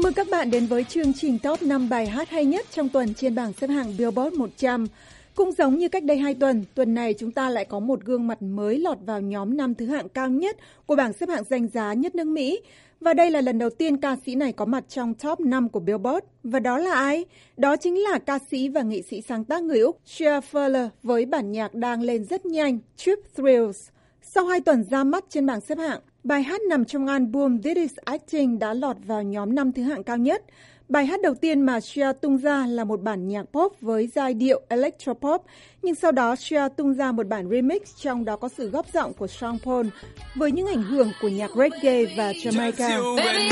mừng các bạn đến với chương trình top 5 bài hát hay nhất trong tuần trên bảng xếp hạng Billboard 100. Cũng giống như cách đây 2 tuần, tuần này chúng ta lại có một gương mặt mới lọt vào nhóm 5 thứ hạng cao nhất của bảng xếp hạng danh giá nhất nước Mỹ. Và đây là lần đầu tiên ca sĩ này có mặt trong top 5 của Billboard. Và đó là ai? Đó chính là ca sĩ và nghệ sĩ sáng tác người Úc Sia Furler với bản nhạc đang lên rất nhanh, Cheap Thrills. Sau 2 tuần ra mắt trên bảng xếp hạng, bài hát nằm trong album This Is Acting đã lọt vào nhóm 5 thứ hạng cao nhất. Bài hát đầu tiên mà Sia tung ra là một bản nhạc pop với giai điệu electropop, nhưng sau đó Sia tung ra một bản remix trong đó có sự góp giọng của Sean Paul với những ảnh hưởng của nhạc reggae và Jamaica.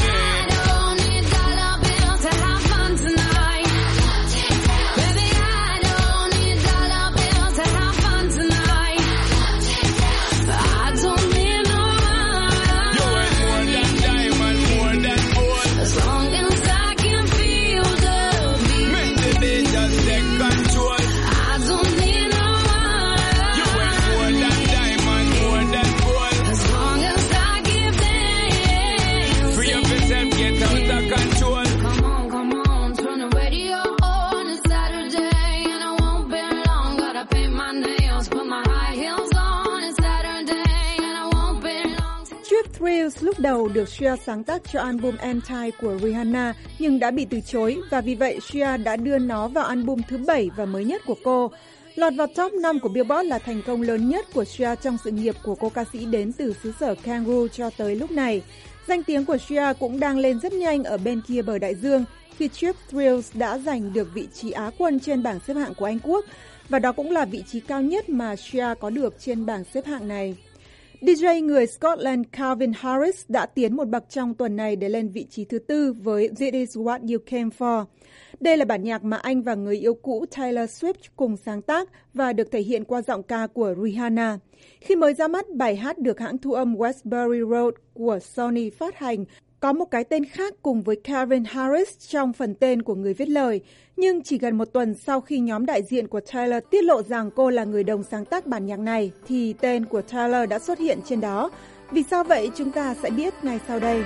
Thrills lúc đầu được Sia sáng tác cho album Anti của Rihanna nhưng đã bị từ chối và vì vậy Sia đã đưa nó vào album thứ 7 và mới nhất của cô. Lọt vào top 5 của Billboard là thành công lớn nhất của Sia trong sự nghiệp của cô ca sĩ đến từ xứ sở Kangaroo cho tới lúc này. Danh tiếng của Sia cũng đang lên rất nhanh ở bên kia bờ đại dương khi Cheap Thrills đã giành được vị trí Á quân trên bảng xếp hạng của Anh Quốc và đó cũng là vị trí cao nhất mà Sia có được trên bảng xếp hạng này. DJ người Scotland Calvin Harris đã tiến một bậc trong tuần này để lên vị trí thứ 4 với This Is What You Came For. Đây là bản nhạc mà anh và người yêu cũ Taylor Swift cùng sáng tác và được thể hiện qua giọng ca của Rihanna. Khi mới ra mắt, bài hát được hãng thu âm Westbury Road của Sony phát hành có một cái tên khác cùng với Calvin Harris trong phần tên của người viết lời. Nhưng chỉ gần một tuần sau khi nhóm đại diện của Taylor tiết lộ rằng cô là người đồng sáng tác bản nhạc này, thì tên của Taylor đã xuất hiện trên đó. Vì sao vậy chúng ta sẽ biết ngay sau đây.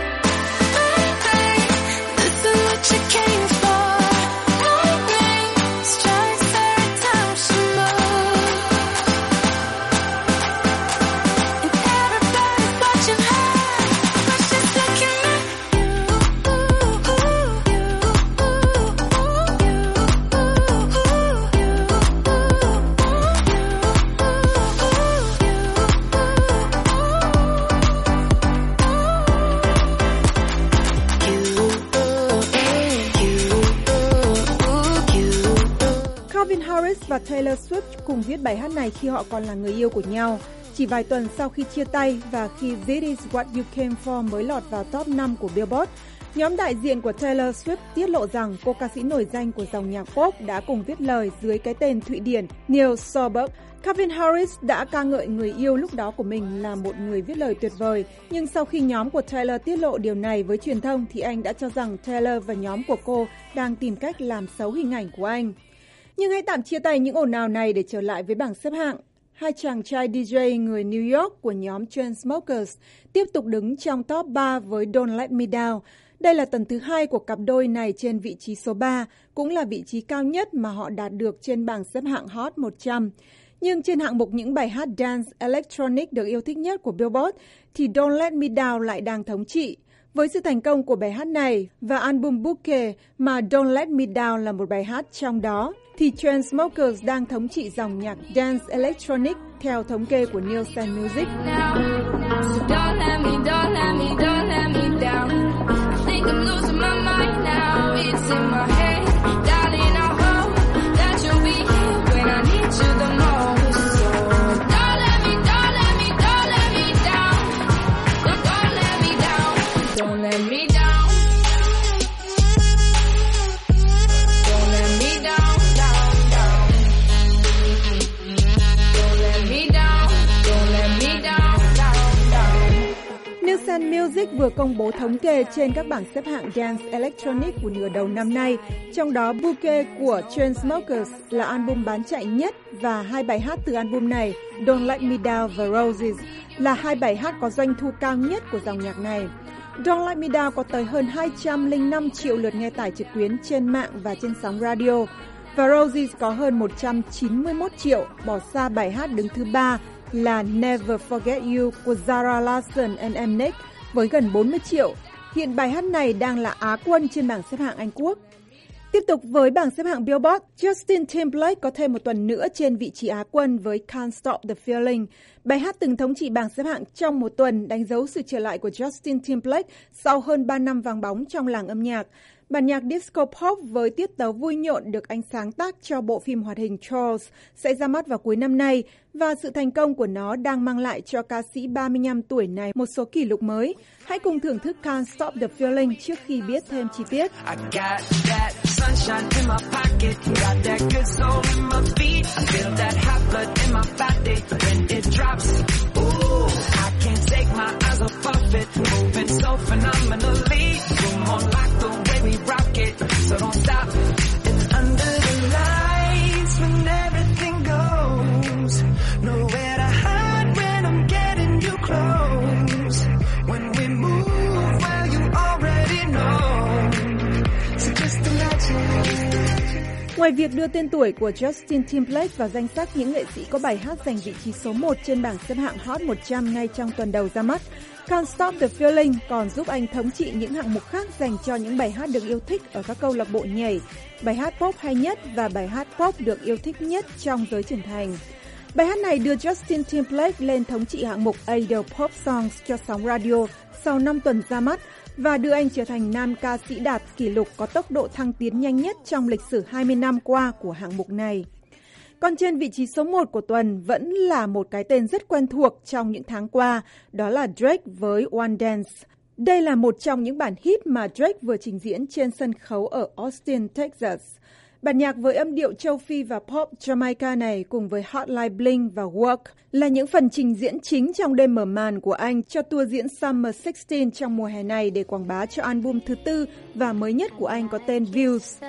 Harris và Taylor Swift cùng viết bài hát này khi họ còn là người yêu của nhau. Chỉ vài tuần sau khi chia tay và khi This Is What You Came For mới lọt vào top 5 của Billboard, nhóm đại diện của Taylor Swift tiết lộ rằng cô ca sĩ nổi danh của dòng nhạc pop đã cùng viết lời dưới cái tên Thụy Điển Neil Sedaka. Calvin Harris đã ca ngợi người yêu lúc đó của mình là một người viết lời tuyệt vời, nhưng sau khi nhóm của Taylor tiết lộ điều này với truyền thông thì anh đã cho rằng Taylor và nhóm của cô đang tìm cách làm xấu hình ảnh của anh. Nhưng hãy tạm chia tay những ồn ào này để trở lại với bảng xếp hạng. Hai chàng trai DJ người New York của nhóm Chainsmokers tiếp tục đứng trong top 3 với Don't Let Me Down. Đây là tuần thứ 2 của cặp đôi này trên vị trí số 3, cũng là vị trí cao nhất mà họ đạt được trên bảng xếp hạng Hot 100. Nhưng trên hạng mục những bài hát dance electronic được yêu thích nhất của Billboard thì Don't Let Me Down lại đang thống trị. Với sự thành công của bài hát này và album Bouquet mà Don't Let Me Down là một bài hát trong đó, thì Chainsmokers đang thống trị dòng nhạc dance electronic theo thống kê của Nielsen Music. Nielsen Music vừa công bố thống kê trên các bảng xếp hạng Dance Electronic của nửa đầu năm nay, trong đó Bouquet của Chainsmokers là album bán chạy nhất và hai bài hát từ album này, Don't Let Me Down và Roses, là hai bài hát có doanh thu cao nhất của dòng nhạc này. Don't Let Me Down có tới hơn 205 triệu lượt nghe tải trực tuyến trên mạng và trên sóng radio. Và Roses có hơn 191 triệu, bỏ xa bài hát đứng thứ 3 là Never Forget You của Zara Larsson and Mnek với gần 40 triệu. Hiện bài hát này đang là Á quân trên bảng xếp hạng Anh Quốc. Tiếp tục với bảng xếp hạng Billboard, Justin Timberlake có thêm một tuần nữa trên vị trí Á quân với Can't Stop the Feeling. Bài hát từng thống trị bảng xếp hạng trong một tuần, đánh dấu sự trở lại của Justin Timberlake sau hơn 3 năm vắng bóng trong làng âm nhạc. Bản nhạc disco pop với tiết tấu vui nhộn được anh sáng tác cho bộ phim hoạt hình Trolls sẽ ra mắt vào cuối năm nay, và sự thành công của nó đang mang lại cho ca sĩ 35 tuổi này một số kỷ lục mới. Hãy cùng thưởng thức Can't Stop the Feeling trước khi biết thêm chi tiết. So don't stop. And under the lights when everything goes, nowhere to hide when I'm getting you close. When we move, well you already know. So just imagine. Ngoài việc đưa tên tuổi của Justin Timberlake vào danh sách những nghệ sĩ có bài hát giành vị trí số 1 trên bảng xếp hạng Hot 100 ngay trong tuần đầu ra mắt, Can't Stop the Feeling còn giúp anh thống trị những hạng mục khác dành cho những bài hát được yêu thích ở các câu lạc bộ nhảy, bài hát pop hay nhất và bài hát pop được yêu thích nhất trong giới trưởng thành. Bài hát này đưa Justin Timberlake lên thống trị hạng mục Idol Pop Songs cho sóng radio sau 5 tuần ra mắt và đưa anh trở thành nam ca sĩ đạt kỷ lục có tốc độ thăng tiến nhanh nhất trong lịch sử 20 năm qua của hạng mục này. Còn trên vị trí số 1 của tuần vẫn là một cái tên rất quen thuộc trong những tháng qua, đó là Drake với One Dance. Đây là một trong những bản hit mà Drake vừa trình diễn trên sân khấu ở Austin, Texas. Bản nhạc với âm điệu châu Phi và pop Jamaica này cùng với Hotline Bling và Work là những phần trình diễn chính trong đêm mở màn của anh cho tour diễn Summer 16 trong mùa hè này để quảng bá cho album thứ 4 và mới nhất của anh có tên Views.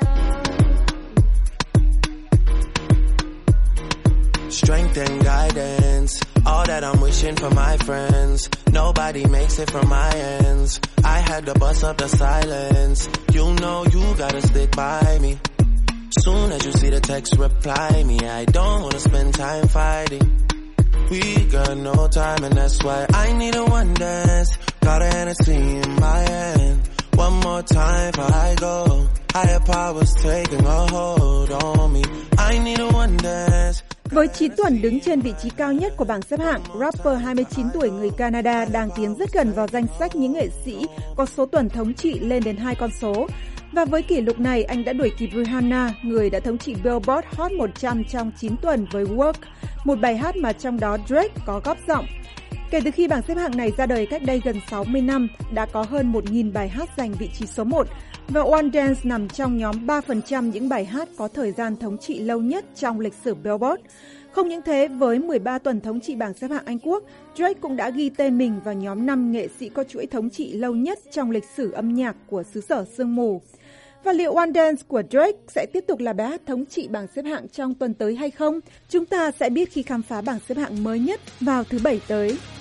Strength and guidance, all that I'm wishing for my friends. Nobody makes it from my ends. I had to bust up the silence. You know you gotta stick by me. Soon as you see the text, reply me. I don't wanna spend time fighting. We got no time and that's why I need a one dance. Got a Hennessy in my hand. One more time before I go. Higher powers taking a hold on me. I need a one dance. Với 9 tuần đứng trên vị trí cao nhất của bảng xếp hạng, rapper 29 tuổi người Canada đang tiến rất gần vào danh sách những nghệ sĩ có số tuần thống trị lên đến 2 con số. Và với kỷ lục này, anh đã đuổi kịp Rihanna, người đã thống trị Billboard Hot 100 trong 9 tuần với Work, một bài hát mà trong đó Drake có góp giọng. Kể từ khi bảng xếp hạng này ra đời cách đây gần 60 năm, đã có hơn 1.000 bài hát giành vị trí số 1, và One Dance nằm trong nhóm 3% những bài hát có thời gian thống trị lâu nhất trong lịch sử Billboard. Không những thế, với 13 tuần thống trị bảng xếp hạng Anh Quốc, Drake cũng đã ghi tên mình vào nhóm 5 nghệ sĩ có chuỗi thống trị lâu nhất trong lịch sử âm nhạc của xứ sở sương mù. Và liệu One Dance của Drake sẽ tiếp tục là bài hát thống trị bảng xếp hạng trong tuần tới hay không? Chúng ta sẽ biết khi khám phá bảng xếp hạng mới nhất vào thứ Bảy tới.